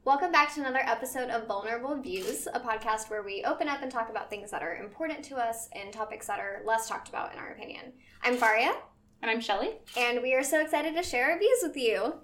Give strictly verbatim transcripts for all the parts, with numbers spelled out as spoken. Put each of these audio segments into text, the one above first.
Welcome back to another episode of Vulnerable Views, a podcast where we open up and talk about things that are important to us and topics that are less talked about in our opinion. I'm Faria. And I'm Shelly. And we are so excited to share our views with you.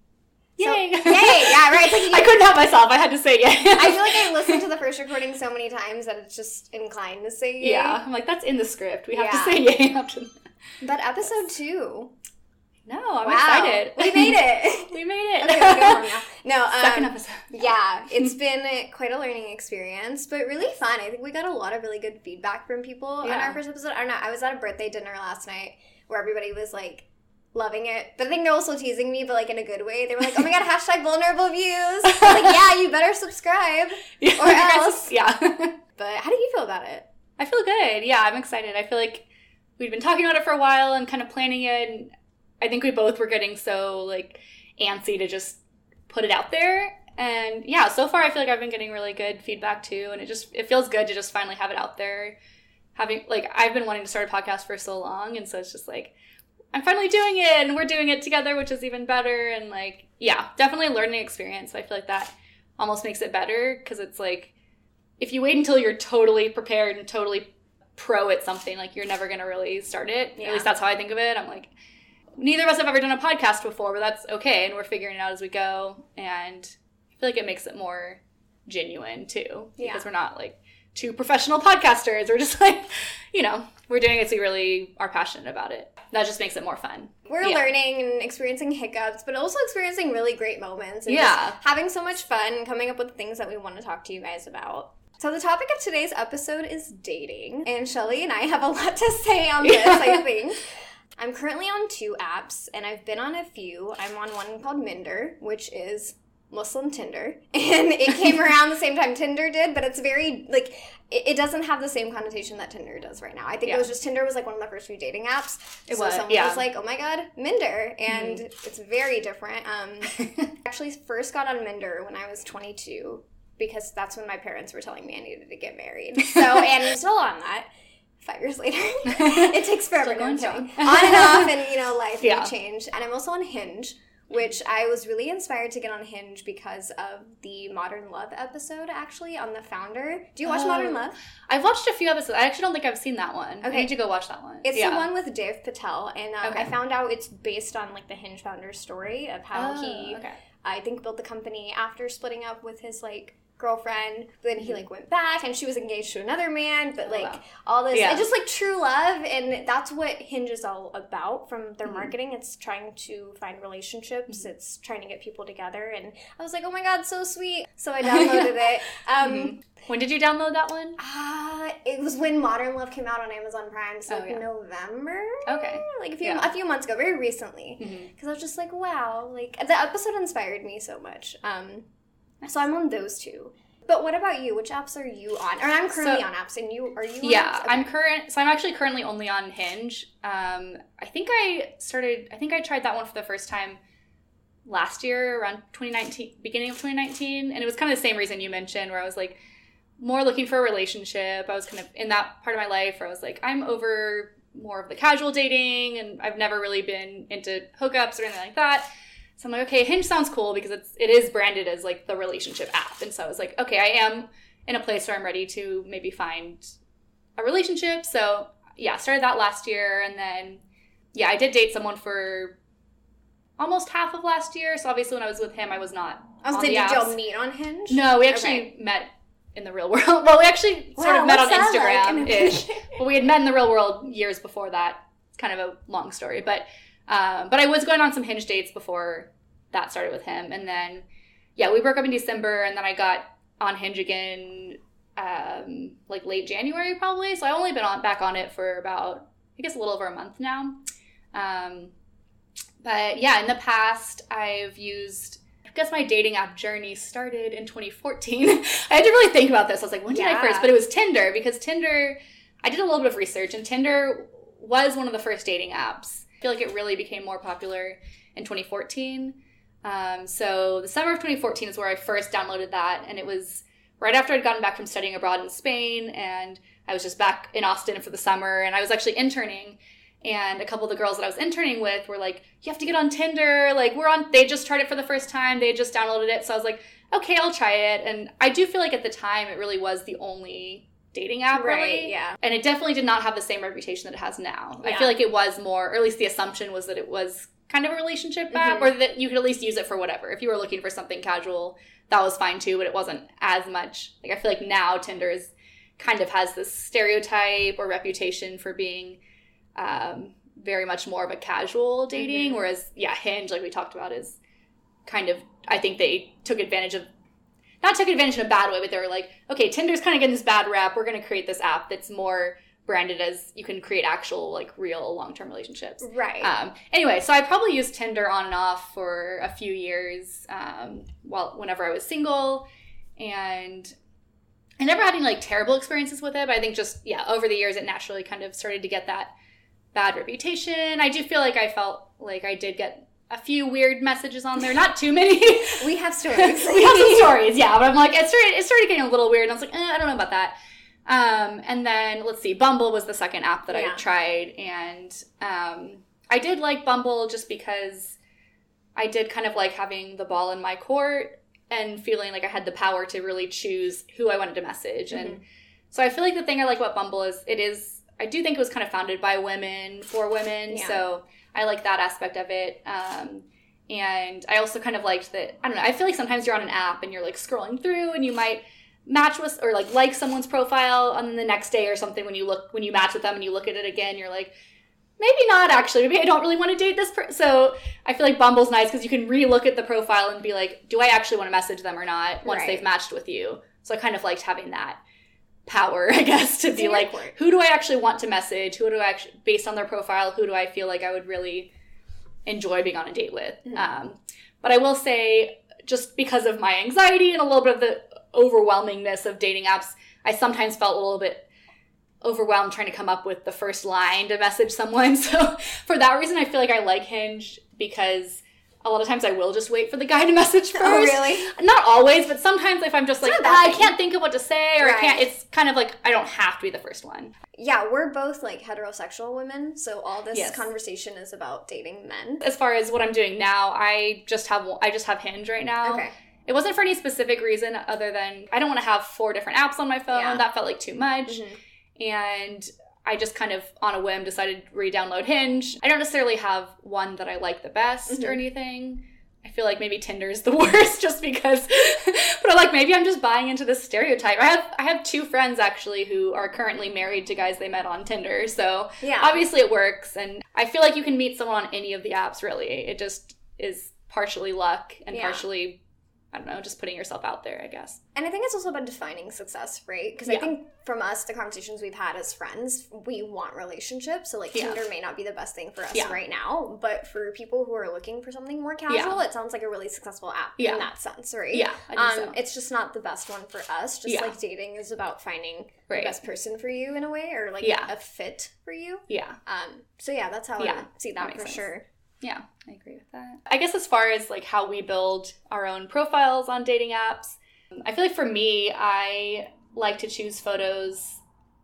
Yay! So, yay! Yeah, right. Like you, I couldn't help myself. I had to say yay. I feel like I listened to the first recording so many times that it's just inclined to say yay. Yeah, I'm like, that's in the script. We have yeah. to say yay after that. But episode two. No, I'm wow. excited. We made it. we made it. Okay, let's go home now. No, um, Second episode. Yeah, it's been quite a learning experience, but really fun. I think we got a lot of really good feedback from people yeah. on our first episode. I don't know. I was at a birthday dinner last night where everybody was like loving it. But I think they're also teasing me, but like in a good way. They were like, "Oh my god, hashtag vulnerable views." I was like, yeah, you better subscribe Yeah, or else. Yeah. But how do you feel about it? I feel good. Yeah, I'm excited. I feel like we've been talking about it for a while and kind of planning it. And I think we both were getting so like antsy to just put it out there. And yeah, so far I feel like I've been getting really good feedback too. And it just, it feels good to just finally have it out there. Having, like, I've been wanting to start a podcast for so long. And so it's just like, I'm finally doing it and we're doing it together, which is even better. And like, yeah, definitely a learning experience. So I feel like that almost makes it better because it's like, if you wait until you're totally prepared and totally pro at something, like you're never going to really start it. Yeah. At least that's how I think of it. I'm like, neither of us have ever done a podcast before, but that's okay. And we're figuring it out as we go. And I feel like it makes it more genuine too. Yeah. Because we're not like two professional podcasters. We're just like, you know, we're doing it because we really are passionate about it. That just makes it more fun. We're yeah. learning and experiencing hiccups, but also experiencing really great moments. And yeah. just having so much fun and coming up with things that we want to talk to you guys about. So the topic of today's episode is dating. And Shelly and I have a lot to say on this, yeah. I think. I'm currently on two apps, and I've been on a few. I'm on one called Minder, which is Muslim Tinder. And it came around the same time Tinder did, but it's very, like, it, it doesn't have the same connotation that Tinder does right now. I think yeah. it was just, Tinder was, like, one of the first few dating apps. It so was, someone yeah. was like, oh my god, Minder. And mm-hmm. it's very different. Um, I actually first got on Minder when I was twenty-two, because that's when my parents were telling me I needed to get married. So, and I'm still on that. Five years later. It takes forever. Still going strong. On and off, and, you know, life yeah. may change. And I'm also on Hinge, which I was really inspired to get on Hinge because of the Modern Love episode, actually, on The Founder. Do you watch oh. Modern Love? I've watched a few episodes. I actually don't think I've seen that one. Okay. I need to go watch that one. It's yeah. the one with Dave Patel, and um, okay. I found out it's based on, like, the Hinge founder's story of how oh, he, okay. I think, built the company after splitting up with his, like, girlfriend, but then he like went back and she was engaged to another man, but like oh, wow. all this yeah. it's just like true love, and that's what Hinge is all about. From their mm-hmm. marketing, it's trying to find relationships, mm-hmm. it's trying to get people together, and I was like, oh my god, so sweet. So I downloaded it. Um mm-hmm. When did you download that one? Uh it was when Modern Love came out on Amazon Prime, so oh, like yeah. November, okay like a few yeah. a few months ago, very recently, because mm-hmm. I was just like, wow, like the episode inspired me so much. um So I'm on those two. But what about you? Which apps are you on? Or I'm currently so, on apps, and you, are you on yeah, apps? Okay. I'm current, so I'm actually currently only on Hinge. Um, I think I started, I think I tried that one for the first time last year, around twenty nineteen, beginning of twenty nineteen, and it was kind of the same reason you mentioned, where I was like, more looking for a relationship. I was kind of in that part of my life where I was like, I'm over more of the casual dating, and I've never really been into hookups or anything like that. So I'm like, okay, Hinge sounds cool because it's it is branded as like the relationship app. And so I was like, okay, I am in a place where I'm ready to maybe find a relationship. So yeah, started that last year. And then, yeah, I did date someone for almost half of last year. So obviously when I was with him, I was not I was on did the apps. Did y'all meet on Hinge? No, we actually okay. met in the real world. Well, we actually wow, sort of met on Instagram-ish. Like? But we had met in the real world years before that. It's kind of a long story. But Um, but I was going on some Hinge dates before that started with him. And then, yeah, we broke up in December, and then I got on Hinge again, um, like late January probably. So I've only been on back on it for about, I guess, a little over a month now. Um, but yeah, in the past, I've used, I guess my dating app journey started in twenty fourteen. I had to really think about this. I was like, when did yeah. I first? But it was Tinder, because Tinder, I did a little bit of research, and Tinder was one of the first dating apps. I feel like it really became more popular in twenty fourteen. Um, so the summer of twenty fourteen is where I first downloaded that, and it was right after I'd gotten back from studying abroad in Spain, and I was just back in Austin for the summer, and I was actually interning, and a couple of the girls that I was interning with were like, you have to get on Tinder, like, we're on, they just tried it for the first time, they had just downloaded it, so I was like, okay, I'll try it. And I do feel like at the time it really was the only dating app, right, really. Yeah. And it definitely did not have the same reputation that it has now. Yeah. I feel like it was more, or at least the assumption was that it was kind of a relationship app, mm-hmm. or that you could at least use it for whatever. If you were looking for something casual, that was fine too, but it wasn't as much. Like, I feel like now Tinder is kind of has this stereotype or reputation for being um, very much more of a casual dating, mm-hmm. whereas, yeah, Hinge, like we talked about, is kind of, I think they took advantage of, not took advantage in a bad way, but they were like, okay, Tinder's kind of getting this bad rap. We're going to create this app that's more branded as you can create actual, like, real long-term relationships. Right. Um, anyway, so I probably used Tinder on and off for a few years um, while whenever I was single. And I never had any, like, terrible experiences with it. But I think just, yeah, over the years, it naturally kind of started to get that bad reputation. I do feel like I felt like I did get a few weird messages on there. Not too many. We have stories. We have some stories, yeah. But I'm like, it started, it started getting a little weird. And I was like, eh, I don't know about that. Um, and then, let's see, Bumble was the second app that yeah. I tried. And um, I did like Bumble just because I did kind of like having the ball in my court and feeling like I had the power to really choose who I wanted to message. Mm-hmm. And so I feel like the thing I like about Bumble is it is, I do think it was kind of founded by women, for women. Yeah. So I like that aspect of it. Um, and I also kind of liked that, I don't know, I feel like sometimes you're on an app and you're like scrolling through and you might match with or like like someone's profile, and then the next day or something when you look, when you match with them and you look at it again, you're like, maybe not actually, maybe I don't really want to date this person. So I feel like Bumble's nice because you can re-look at the profile and be like, do I actually want to message them or not once right. they've matched with you? So I kind of liked having that power, I guess, to be like, court. Who do I actually want to message? Who do I actually, based on their profile, who do I feel like I would really enjoy being on a date with? Mm-hmm. Um, but I will say, just because of my anxiety and a little bit of the overwhelmingness of dating apps, I sometimes felt a little bit overwhelmed trying to come up with the first line to message someone. So for that reason, I feel like I like Hinge because a lot of times I will just wait for the guy to message first. Oh, really? Not always, but sometimes if I'm just like, ah, I can't think of what to say, or right. I can't, it's kind of like, I don't have to be the first one. Yeah, we're both like heterosexual women, so all this yes. conversation is about dating men. As far as what I'm doing now, I just have I just have Hinge right now. Okay. It wasn't for any specific reason other than I don't want to have four different apps on my phone. Yeah. That felt like too much. Mm-hmm. And I just kind of, on a whim, decided to re-download Hinge. I don't necessarily have one that I like the best mm-hmm. or anything. I feel like maybe Tinder's the worst just because, but I'm like, maybe I'm just buying into this stereotype. I have I have two friends, actually, who are currently married to guys they met on Tinder. So yeah. obviously it works. And I feel like you can meet someone on any of the apps, really. It just is partially luck and yeah. partially, I don't know, just putting yourself out there, I guess. And I think it's also about defining success, right? Because yeah. I think from us, the conversations we've had as friends, we want relationships. So, like, yeah. Tinder may not be the best thing for us yeah. right now. But for people who are looking for something more casual, yeah. it sounds like a really successful app yeah. in that sense, right? Yeah, I think um, so. It's just not the best one for us. Just yeah. like dating is about finding right. the best person for you in a way, or, like, yeah. a fit for you. Yeah. Um. So, yeah, that's how yeah. I see that, that for sense. sure. Yeah, I agree with that. I guess as far as like how we build our own profiles on dating apps, I feel like for me, I like to choose photos.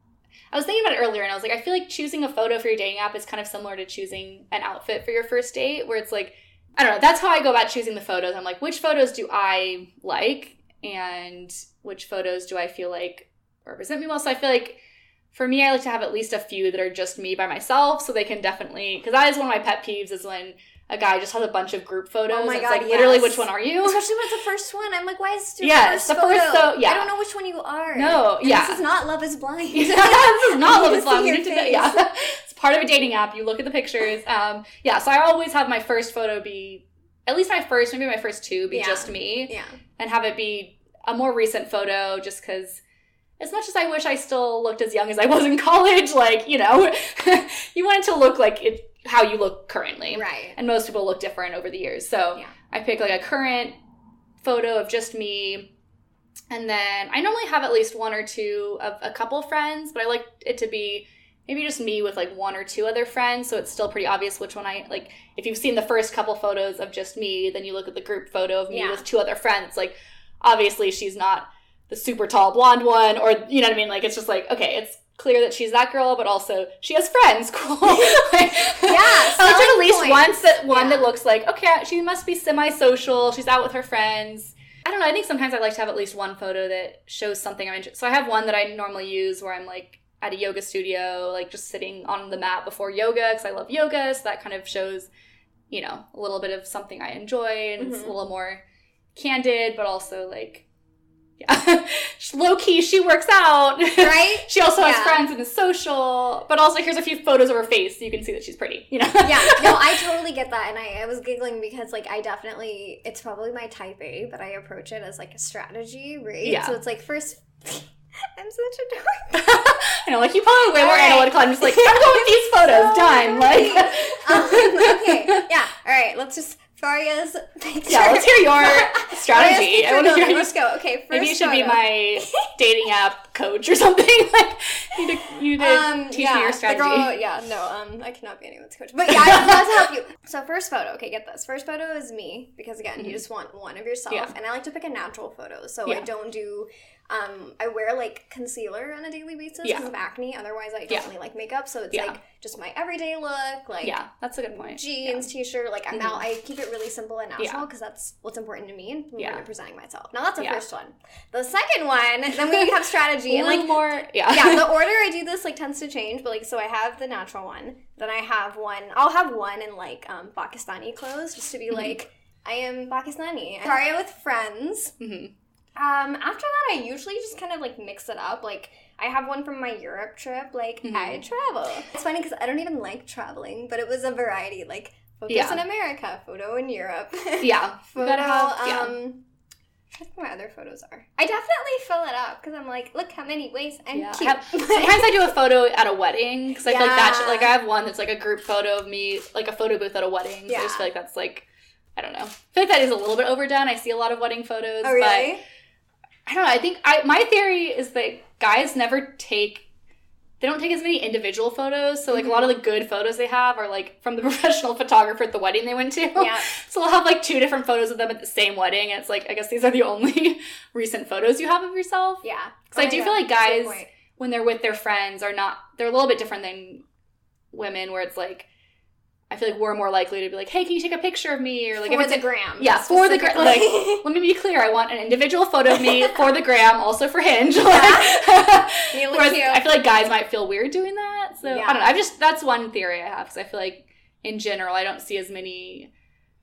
I was thinking about it earlier and I was like, I feel like choosing a photo for your dating app is kind of similar to choosing an outfit for your first date, where it's like, I don't know, that's how I go about choosing the photos. I'm like, which photos do I like and which photos do I feel like represent me well? So I feel like for me, I like to have at least a few that are just me by myself, so they can definitely, because that is one of my pet peeves, is when a guy just has a bunch of group photos. Oh my and God, it's like, yes. literally, which one are you? Especially when it's the first one. I'm like, why is this your yes, first the photo? first, so, yeah. I don't know which one you are. No, and yeah. This is not Love is Blind. this is not Love is Blind. You need to be, yeah. It's part of a dating app. You look at the pictures. Um, yeah, so I always have my first photo be, at least my first, maybe my first two, be yeah. just me. Yeah. And have it be a more recent photo, just because as much as I wish I still looked as young as I was in college, like, you know, you want it to look like it, how you look currently. Right. And most people look different over the years. So yeah. I pick like a current photo of just me. And then I normally have at least one or two of a couple friends, but I like it to be maybe just me with like one or two other friends. So it's still pretty obvious which one I like. If you've seen the first couple photos of just me, then you look at the group photo of me yeah. with two other friends. Like, obviously she's not the super tall blonde one, or, you know what I mean? Like, it's just like, okay, it's clear that she's that girl, but also she has friends. Cool. Like, yeah. I like at least once that one yeah. that looks like, okay, she must be semi-social. She's out with her friends. I don't know. I think sometimes I like to have at least one photo that shows something I'm interested. So I have one that I normally use where I'm like at a yoga studio, like just sitting on the mat before yoga because I love yoga. So that kind of shows, you know, a little bit of something I enjoy, and mm-hmm. it's a little more candid, but also like, yeah, low key, she works out, right? She also has yeah. friends and is social, but also here's a few photos of her face so you can see that she's pretty, you know? Yeah, no, I totally get that, and I, I was giggling because, like, I definitely, it's probably my type A, but I approach it as, like, a strategy, right? Yeah. So it's like, first, I'm such a dork. I know, like, you probably way more right. analytical. I'm just like, I'm going with these photos, so done. Like, um, okay, yeah, all right, let's just, Faria's picture. Yeah, let's hear your strategy. I want to hear. Let's go. Okay, first maybe you should photo. be my dating app coach or something. Like, you to, you to um, teach yeah, me your strategy. The girl, yeah, no, um, I cannot be anyone's coach. But yeah, I'd love to help you. So first photo, okay, get this. First photo is me, because again, mm-hmm. you just want one of yourself. Yeah. And I like to pick a natural photo. So yeah. I don't do, um, I wear like concealer on a daily basis because yeah. of acne. Otherwise, I don't yeah. really like makeup. So it's yeah. like just my everyday look, like yeah, that's a good point. Jeans, yeah. t-shirt, like I'm mm-hmm. out. I keep it really simple and natural because yeah. that's what's important to me when yeah. I'm presenting myself. Now that's the yeah. first one. The second one, then we have strategy and like more, yeah, yeah. The order I do this like tends to change, but like so I have the natural one, then I have one. I'll have one in like um, Pakistani clothes just to be mm-hmm. like I am Pakistani. Sorry, with friends. Mm-hmm. Um, after that, I usually just kind of like mix it up. Like I have one from my Europe trip. Like mm-hmm. I travel. It's funny because I don't even like traveling, but it was a variety. Like photos yeah. in America, photo in Europe. Yeah, photo. gotta have, yeah. Um, I think my other photos are. I definitely fill it up because I'm like, look how many ways I'm yeah. cute. I have, sometimes I do a photo at a wedding because I yeah. feel like that. Should, like I have one that's like a group photo of me, like a photo booth at a wedding. So yeah. I just feel like that's like, I don't know. I feel like that is a little bit overdone. I see a lot of wedding photos. Oh really? But I don't know. I think I my theory is that guys never take. They don't take as many individual photos, so like mm-hmm. a lot of the good photos they have are like from the professional photographer at the wedding they went to. Yeah. So they'll have like two different photos of them at the same wedding, and it's like I guess these are the only recent photos you have of yourself. Yeah. Because I do feel like guys when they're with their friends are not they're a little bit different than women, where it's like I feel like we're more likely to be like, hey, can you take a picture of me? Or like for if it's the a, gram. Yeah, for the gram. Like, let me be clear. I want an individual photo of me for the gram, also for Hinge. Like, you look whereas cute. I feel like guys might feel weird doing that. So yeah. I don't know. I've just that's one theory I have because I feel like in general I don't see as many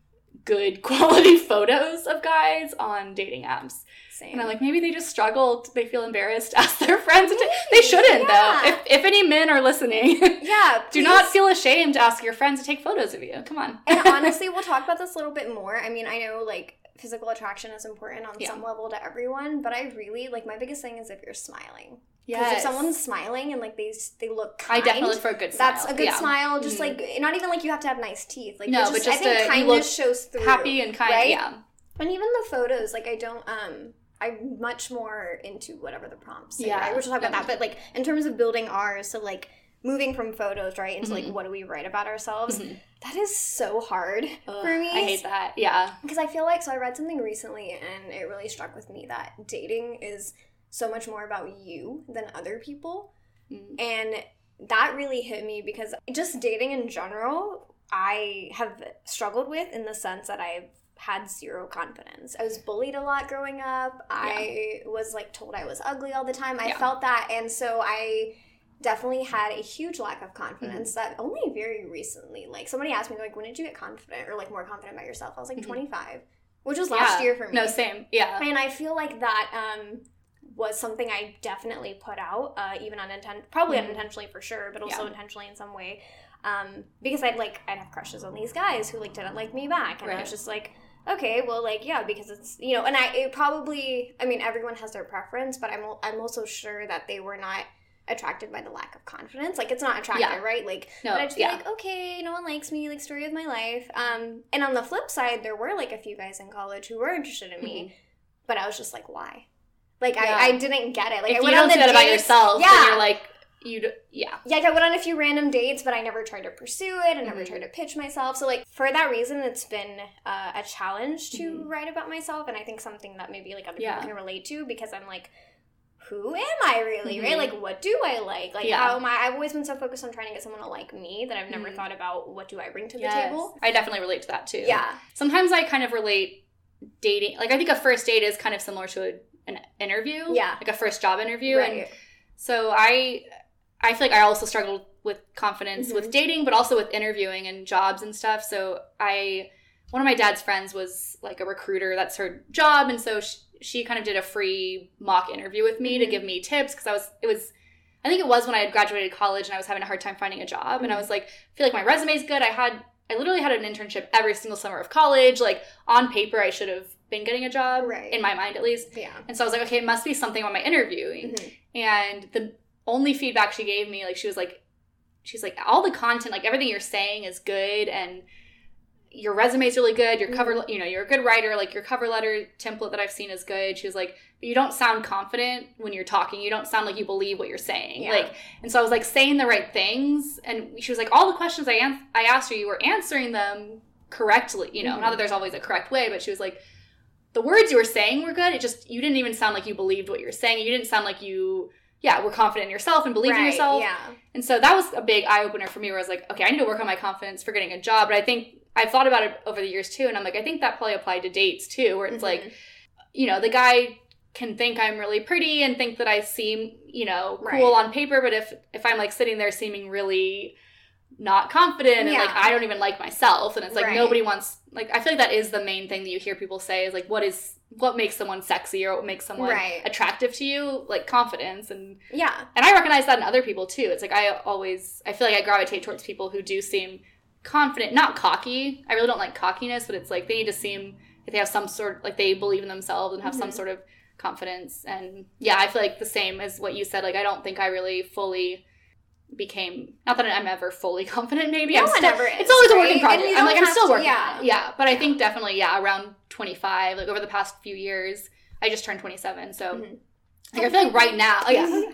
good quality photos of guys on dating apps. Same. And I'm like, maybe they just struggled. They feel embarrassed to ask their friends. To t- they shouldn't, yeah. though. If if any men are listening, yeah, do not feel ashamed to ask your friends to take photos of you. Come on. And honestly, we'll talk about this a little bit more. I mean, I know, like, physical attraction is important on yeah. some level to everyone, but I really, like, my biggest thing is if you're smiling. Yes. Because if someone's smiling and, like, they they look kind. I definitely look for a good smile. That's a good yeah. smile. Just, mm-hmm. like, not even, like, you have to have nice teeth. Like, no, just, but just I think a, kindness shows through. Happy and kind, right? yeah. And even the photos, like, I don't, um... I'm much more into whatever the prompts say, yeah. right? We'll talk about that. But, like, in terms of building ours, so, like, moving from photos, right, into, mm-hmm. like, what do we write about ourselves, mm-hmm. that is so hard Ugh, for me. I hate that, yeah. Because I feel like, so I read something recently, and it really struck with me that dating is so much more about you than other people. Mm. And that really hit me because just dating in general, I have struggled with in the sense that I've had zero confidence. I was bullied a lot growing up. Yeah. I was like told I was ugly all the time. I yeah. felt that. And so I definitely had a huge lack of confidence mm-hmm. that only very recently, like somebody asked me like, when did you get confident or like more confident about yourself? I was like mm-hmm. twenty-five, which was last yeah. year for me. No, same. Yeah. And I feel like that um, was something I definitely put out, uh, even unintentionally, probably mm-hmm. unintentionally for sure, but also yeah. intentionally in some way. Um, because I'd like, I'd have crushes on these guys who like didn't like me back. And right. I was just like, okay, well, like, yeah, because it's, you know, and I, it probably, I mean, everyone has their preference, but I'm, I'm also sure that they were not attracted by the lack of confidence. Like, it's not attractive, yeah. right? Like, no, but I'd just be yeah. like, okay, no one likes me, like, story of my life. Um, and on the flip side, there were, like, a few guys in college who were interested in me, mm-hmm. but I was just like, why? Like, yeah. I, I didn't get it. Like, if I went you on don't the see that dates, about yourself, yeah. then you're like, You'd, yeah. Yeah, I went on a few random dates, but I never tried to pursue it. I never mm-hmm. tried to pitch myself. So, like, for that reason, it's been uh, a challenge to mm-hmm. write about myself. And I think something that maybe, like, other yeah. people can relate to because I'm like, who am I really, mm-hmm. right? Like, what do I like? Like, yeah. how am I? I've always been so focused on trying to get someone to like me that I've never mm-hmm. thought about what do I bring to yes. the table. I definitely relate to that, too. Yeah. Sometimes I kind of relate dating, like I think a first date is kind of similar to a, an interview. Yeah. Like a first job interview. Right. And so I, I feel like I also struggled with confidence mm-hmm. with dating, but also with interviewing and jobs and stuff. So I, one of my dad's friends was like a recruiter. That's her job. And so she, she kind of did a free mock interview with me mm-hmm. to give me tips. Cause I was, it was, I think it was when I had graduated college and I was having a hard time finding a job. Mm-hmm. And I was like, I feel like my resume's good. I had, I literally had an internship every single summer of college. Like on paper, I should have been getting a job right. in my mind at least. Yeah. And so I was like, okay, it must be something about my interviewing. Mm-hmm. And the only feedback she gave me, like she was like, she's like, all the content, like everything you're saying is good and your resume is really good. Your cover, you know, you're a good writer. Like your cover letter template that I've seen is good. She was like, but you don't sound confident when you're talking. You don't sound like you believe what you're saying. Yeah. Like, and so I was like saying the right things. And she was like, all the questions I an- I asked her, you were answering them correctly. You know, mm-hmm. not that there's always a correct way, but she was like, the words you were saying were good. It just, you didn't even sound like you believed what you were saying. You didn't sound like you, yeah, were confident in yourself and believed right, in yourself. Yeah. And so that was a big eye opener for me where I was like, okay, I need to work on my confidence for getting a job. But I think I've thought about it over the years too. And I'm like, I think that probably applied to dates too, where it's mm-hmm. like, you know, the guy can think I'm really pretty and think that I seem, you know, cool right. on paper. But if, if I'm like sitting there seeming really not confident and yeah. like, I don't even like myself. And it's like, right. nobody wants, like, I feel like that is the main thing that you hear people say is like, what is, what makes someone sexy or what makes someone right. attractive to you? Like confidence. And yeah. And I recognize that in other people too. It's like, I always, I feel like I gravitate towards people who do seem confident, not cocky. I really don't like cockiness, but it's like they need to seem like they have some sort, like they believe in themselves and have mm-hmm. some sort of confidence. And yeah, I feel like the same as what you said. Like, I don't think I really fully became, not that I'm ever fully confident, maybe. No I'm one still, ever is, it's always right? a working project. I'm like, I'm still to, working yeah. on it. Yeah. But I yeah. think definitely, yeah, around twenty-five, like over the past few years, I just turned twenty-seven. So mm-hmm. like, I feel like right now, oh, yeah.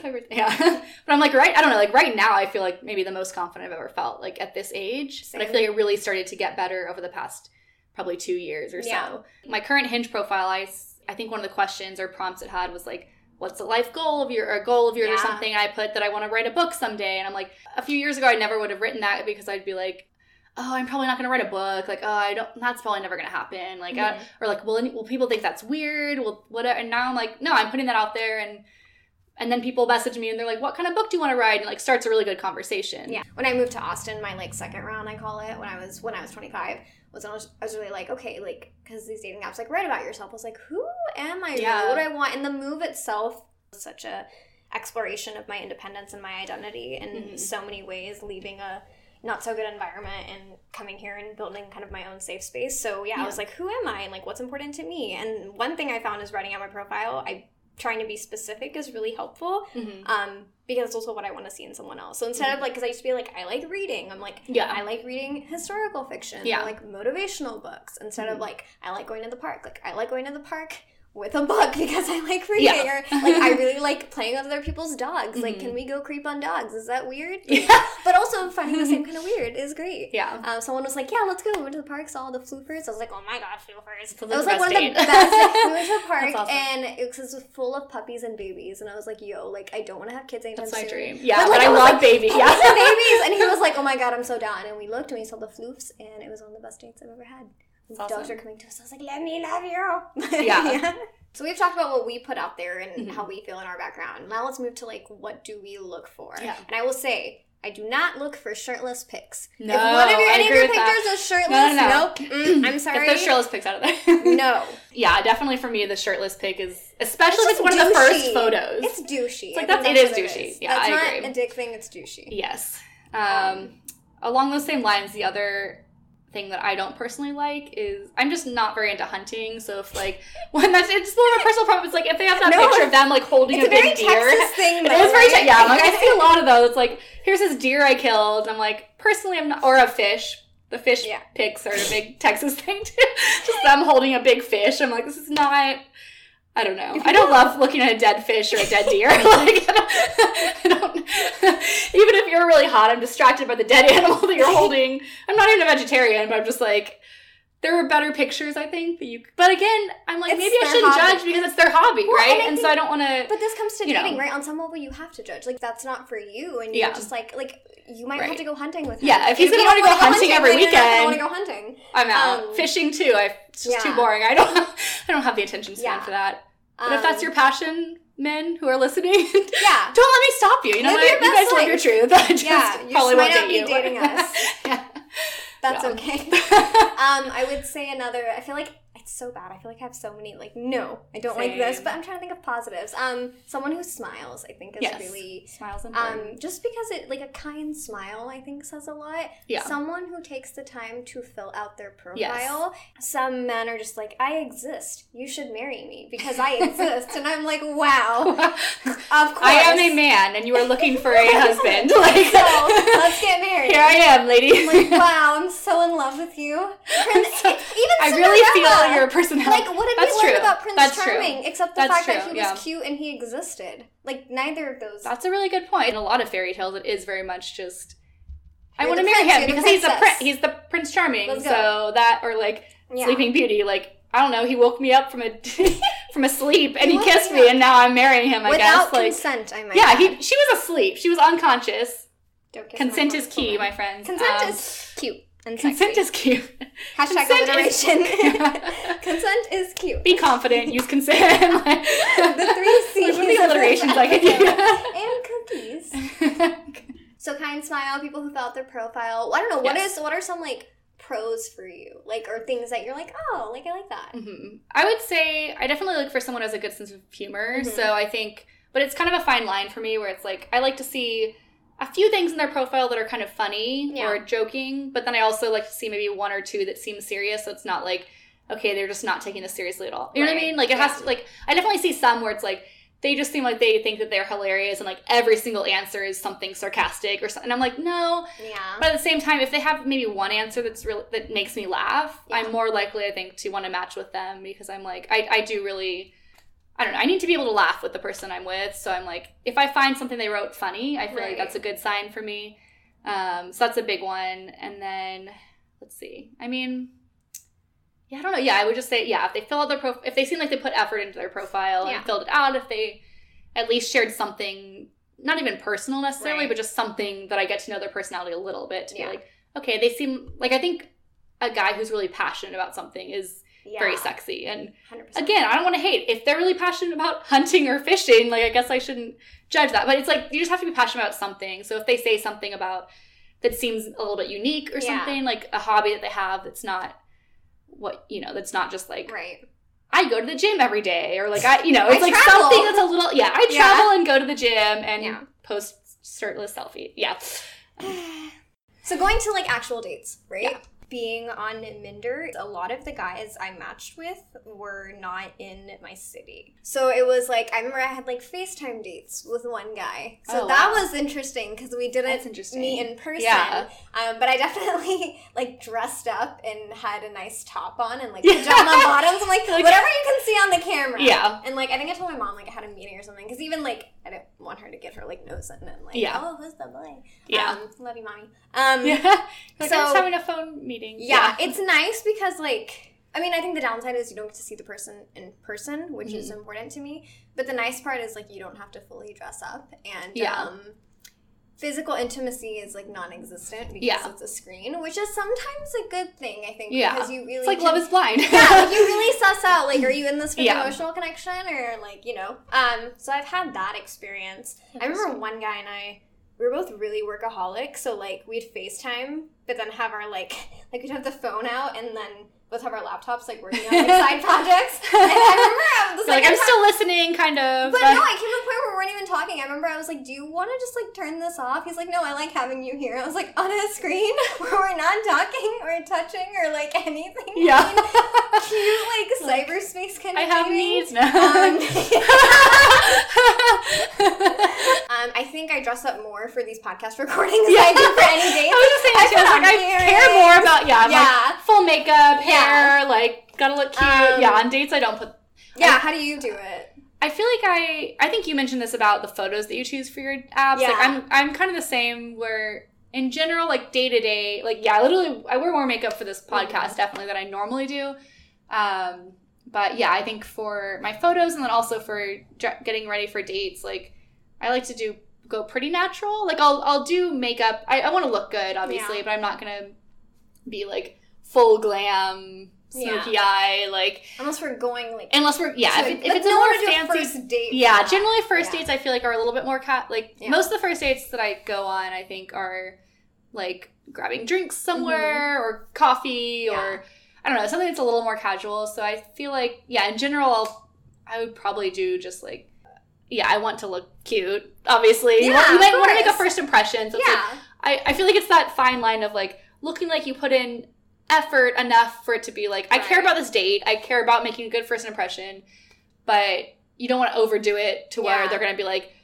yeah. But I'm like, right, I don't know, like right now, I feel like maybe the most confident I've ever felt, like at this age. Same. But I feel like it really started to get better over the past probably two years or yeah. so. My current Hinge profile, I, I think one of the questions or prompts it had was like, what's the life goal of your, or a goal of yours yeah. or something? And I put that I want to write a book someday. And I'm like, a few years ago, I never would have written that because I'd be like, oh, I'm probably not going to write a book. Like, oh, I don't, that's probably never going to happen. Like, mm-hmm. uh, or like, well, will people think that's weird? Well, whatever. And now I'm like, no, I'm putting that out there. And, and then people message me and they're like, what kind of book do you want to write? And like starts a really good conversation. Yeah. When I moved to Austin, my like second round, I call it, when I was, when I was twenty-five, was I was, I was really like, okay, like, because these dating apps, like, write about yourself. I was like, who am I? Yeah. What do I want? And the move itself was such a exploration of my independence and my identity in mm-hmm. so many ways, leaving a not so good environment and coming here and building kind of my own safe space. So yeah, yeah, I was like, who am I? And like, what's important to me? And one thing I found is writing out my profile, I trying to be specific is really helpful. Mm-hmm. Um, because it's also what I want to see in someone else. So instead mm-hmm. of like, because I used to be like, I like reading. I'm like, yeah, I like reading historical fiction. Yeah. I like motivational books. Instead mm-hmm. of like, I like going to the park. Like, I like going to the park with a book because I like reading. Yeah. Or like, I really like playing with other people's dogs. Mm-hmm. Like, can we go creep on dogs? Is that weird? Yeah. But also finding the same kind of weird is great. Yeah. Um, someone was like, yeah, let's go. We went to the park, saw all the floofers. I was like, oh my god, floofers. It was like one date. of the best. We went to a park awesome. and it was full of puppies and babies. And I was like, yo, like, I don't want to have kids anytime That's my soon. dream. Yeah, but, but like, I, I love like, babies. Yeah. and babies. And he was like, oh my god, I'm so down. And we looked and we saw the floofs and it was one of the best dates I've ever had. The awesome. Dogs were coming to us. I was like, let me love you. Yeah. yeah. So we've talked about what we put out there and mm-hmm. how we feel in our background. Now let's move to like, what do we look for? Yeah. And I will say, I do not look for shirtless pics. No, if one of your, I any of agree your with pictures that. is shirtless, no, no, no. nope. Mm, I'm sorry. Get those shirtless pics out of there. No. Yeah, definitely for me, the shirtless pic is, especially it's if it's one douchey. of the first photos. It's douchey. It's like, I that's, think it is that's douchey. It is. Yeah, that's I not agree. a dick thing, it's douchey. Yes. Um, um, along those same lines, the other thing that I don't personally like is I'm just not very into hunting. So if like when that's it's more of a personal problem. It's like if they have that no, picture of them like holding it's a big very deer. Texas thing, though, it is very right? te- yeah. I'm like I see a lot of those. It's like here's this deer I killed. I'm like personally I'm not or a fish. The fish yeah. pics are a big Texas thing too. Just them holding a big fish. I'm like this is not. I don't know. I don't love looking at a dead fish or a dead deer. Like, I don't, I don't, even if you're really hot, I'm distracted by the dead animal that you're holding. I'm not even a vegetarian, but I'm just like, there were better pictures, I think. That you, but again, I'm like, It's maybe I their shouldn't hobby. judge because it's their hobby, Well, right? and I And so think- I don't want to. But this comes to you dating, know. right? On some level, you have to judge. Like, that's not for you, and you're Yeah. just like, like, you might Right. have to go hunting with him. Yeah, if he's you gonna don't wanna go wanna hunting every then you're not gonna weekend- wanna go hunting. I'm out. Um, Fishing too. I, it's just yeah. too boring. I don't. I don't have the attention span Yeah. for that. But Um, if that's your passion, men who are listening, Yeah. don't let me stop you. You know Live what? your You best guys live your life. truth. I just Yeah, you probably might won't not date be you. dating us. Yeah. That's Yeah. okay. um, I would say another. I feel like it's so bad. I feel like I have so many. Like, no, I don't like this. Same. But I'm trying to think of positives. Um, someone who smiles, I think, is Yes. really. Smiles important. Um, just because it like a kind smile, I think says a lot. Yeah. Someone who takes the time to fill out their profile. Yes. Some men are just like, I exist. You should marry me because I exist, and I'm like, wow. Of course. I am a man, and you are looking for a husband. Like, So let's get married. here I am, lady. I'm like, wow, I'm so in love with you. Prince, even I really Cinderella. feel your personality. Like, what did That's we learn true. about Prince That's Charming? true. Except the That's fact that true, he was yeah. cute and he existed. Like, neither of those. That's a really good point. In a lot of fairy tales, it is very much just, I You're want to the marry prince, him you're the because he's the princess. prince. He's the Prince Charming. Let's go. So that, or like Yeah. Sleeping Beauty, like I don't know, he woke me up from a from a sleep and He he, woke kissed me me, up. and now I'm marrying him. I Without guess, like consent, I might yeah, add. he she was asleep. She was unconscious. Don't kiss Consent my is key, woman. my friends. Consent Um, is cute and Consent sexy. is cute. Hashtag consent is- alliteration. Consent is cute. Be confident. Use consent. The three C's. Like, what are the alliterations I could use? And cookies. So kind smile, people who fill out their profile. I don't know, what Yes. is what are some like pros for you? Like, or things that you're like, oh, like I like that. hmm I would say I definitely look for someone who has a good sense of humor. Mhm. So I think, but it's kind of a fine line for me where it's like I like to see a few things in their profile that are kind of funny Yeah. or joking, but then I also like to see maybe one or two that seem serious. So it's not like, okay, they're just not taking this seriously at all. You know what I Right. mean? Like it Yeah. has to, like, I definitely see some where it's like, they just seem like they think that they're hilarious and like every single answer is something sarcastic or something. And I'm like, no. Yeah. But at the same time, if they have maybe one answer that's really, that makes me laugh, Yeah. I'm more likely, I think, to want to match with them because I'm like, I, I do really, I don't know, I need to be able to laugh with the person I'm with. So I'm like, if I find something they wrote funny, I feel Right. like that's a good sign for me. Um, so that's a big one. And then, let's see, I mean, yeah, I don't know. Yeah, I would just say, yeah, if they fill out their profile, if they seem like they put effort into their profile Yeah. and filled it out, if they at least shared something, not even personal necessarily, Right. but just something that I get to know their personality a little bit to Yeah. be like, okay, they seem like, I think a guy who's really passionate about something is Yeah. very sexy. And one hundred percent. again, I don't want to hate. If they're really passionate about hunting or fishing, like I guess I shouldn't judge that. But it's like you just have to be passionate about something. So if they say something about that seems a little bit unique or Yeah. something, like a hobby that they have that's not what, you know, that's not just like, Right. I go to the gym every day, or like I, you know, I it's like travel. something that's a little, yeah, I Yeah. travel and go to the gym and Yeah. post shirtless selfie. Yeah. So going to like actual dates, right? Yeah. Being on Minder, a lot of the guys I matched with were not in my city. So it was like, I remember I had like FaceTime dates with one guy. So Oh, that wow. was interesting because we didn't That's interesting. meet in person. Yeah. Um, but I definitely like dressed up and had a nice top on and like pajama bottoms. I'm like, Like- whatever you can see on the camera. Yeah. And like, I think I told my mom like I had a meeting or something because even like, I didn't want her to get her like nose in and like, Yeah. oh, who's the boy? Yeah. Um, love you, mommy. Um, Yeah. Like So- I'm just having a phone meeting. yeah, it's nice because, like, I mean, I think the downside is you don't get to see the person in person, which is Mhm. important to me. But the nice part is, like, you don't have to fully dress up. And Yeah. um, physical intimacy is, like, non-existent because Yeah. it's a screen, which is sometimes a good thing, I think. Yeah. Because you really It's like can- Love is Blind. yeah, like, you really suss out, like, are you in this for Yeah. the emotional connection or, like, you know? Um, so I've had that experience. I remember one guy and I, we were both really workaholic, so, like, we'd FaceTime, but then have our, like, like, we'd have the phone out and then both have our laptops, like, working on, like, side projects. And I remember I was So, like, like, I'm still listening, kind of. but no, I came to the point where we weren't even talking. I remember I was like, do you want to just, like, turn this off? He's like, no, I like having you here. I was like, on a screen where we're not talking or touching or, like, anything. Yeah. I mean, cute, like, cyberspace kind I of have dating. needs now. Um, um, I think I dress up more for these podcast recordings than I do for any dates. I was just saying, I too, I was put like, on I care earrings. more about, yeah, I'm Yeah. like, full makeup, Yeah. hair, like, gotta look cute. Um, yeah, on dates, I don't put. Yeah, how do you do it? I feel like I, I think you mentioned this about the photos that you choose for your apps. Yeah. Like, I'm, I'm kind of the same where in general, like day to day, like, yeah, literally, I wear more makeup for this podcast, mm-hmm. definitely, than I normally do. Um, but yeah, I think for my photos and then also for getting ready for dates, like, I like to do, go pretty natural. Like, I'll, I'll do makeup. I, I want to look good, obviously, yeah. but I'm not going to be, like, full glam, smoky yeah. eye, like. Unless we're going, like. Unless we're, yeah, so, if, it, if it's a more fancy. First date yeah, generally first yeah. dates I feel like are a little bit more, cat. like, yeah. most of the first dates that I go on, I think, are, like, grabbing drinks somewhere mm-hmm. or coffee yeah. or I don't know, something that's a little more casual. So I feel like, yeah, in general, I'll, I would probably do just like, yeah, I want to look cute, obviously. Yeah, you want, you might course. want to make a first impression. So yeah. Like, I, I feel like it's that fine line of like looking like you put in effort enough for it to be like, I right. care about this date. I care about making a good first impression, but you don't want to overdo it to where yeah. they're going to be like,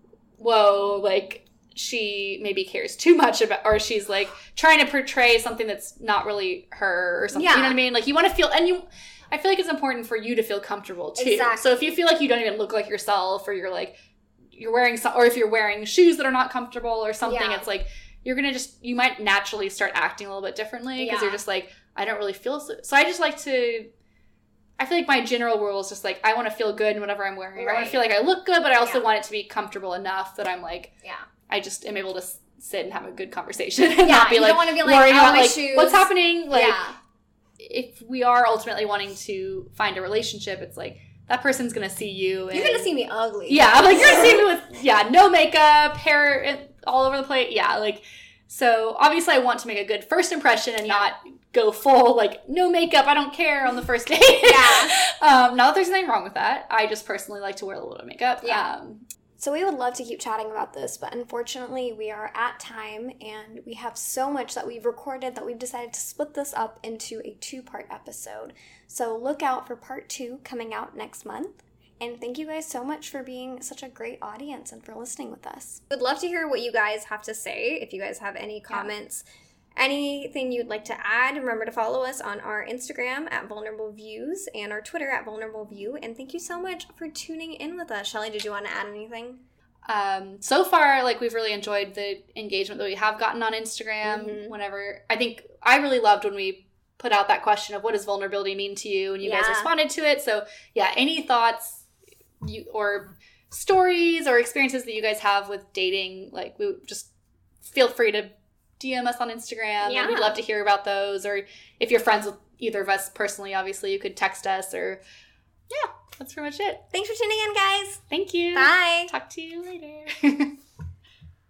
whoa, like, she maybe cares too much about, or she's like trying to portray something that's not really her or something. Yeah. You know what I mean? Like you want to feel, and you, I feel like it's important for you to feel comfortable too. Exactly. So if you feel like you don't even look like yourself, or you're like, you're wearing some, or if you're wearing shoes that are not comfortable or something, yeah. it's like, you're going to just, you might naturally start acting a little bit differently because yeah. you're just like, I don't really feel so. So I just like to, I feel like my general rule is just like, I want to feel good in whatever I'm wearing. Right. I want to feel like I look good, but I also yeah. want it to be comfortable enough that I'm like, yeah. I just am able to sit and have a good conversation and yeah, not be you like, don't want to be like worrying about my like shoes. What's happening. Like, yeah. if we are ultimately wanting to find a relationship, it's like that person's gonna see you. And, you're gonna see me ugly. Yeah, like you're gonna see me with yeah, no makeup, hair all over the place. Yeah, like so. Obviously, I want to make a good first impression and yeah. not go full like no makeup. I don't care on the first date. Yeah. um, not that there's anything wrong with that. I just personally like to wear a little bit of makeup. Yeah. Um, So we would love to keep chatting about this, but unfortunately we are at time and we have so much that we've recorded that we've decided to split this up into a two-part episode. So look out for part two coming out next month. And thank you guys so much for being such a great audience and for listening with us. We'd love to hear what you guys have to say. If you guys have any comments, yeah. anything you'd like to add, remember to follow us on our Instagram at Vulnerable Views and our Twitter at Vulnerable View. And thank you so much for tuning in with us. Shelly, did you want to add anything? Um, so far, like, we've really enjoyed the engagement that we have gotten on Instagram. Mm-hmm. Whenever, I think I really loved when we put out that question of what does vulnerability mean to you, and you yeah. guys responded to it. So yeah, any thoughts you or stories or experiences that you guys have with dating, like, we just feel free to D M us on Instagram, yeah. and we'd love to hear about those. Or if you're friends with either of us personally, obviously, you could text us. Or yeah, that's pretty much it. Thanks for tuning in, guys. Thank you. Bye. Talk to you later.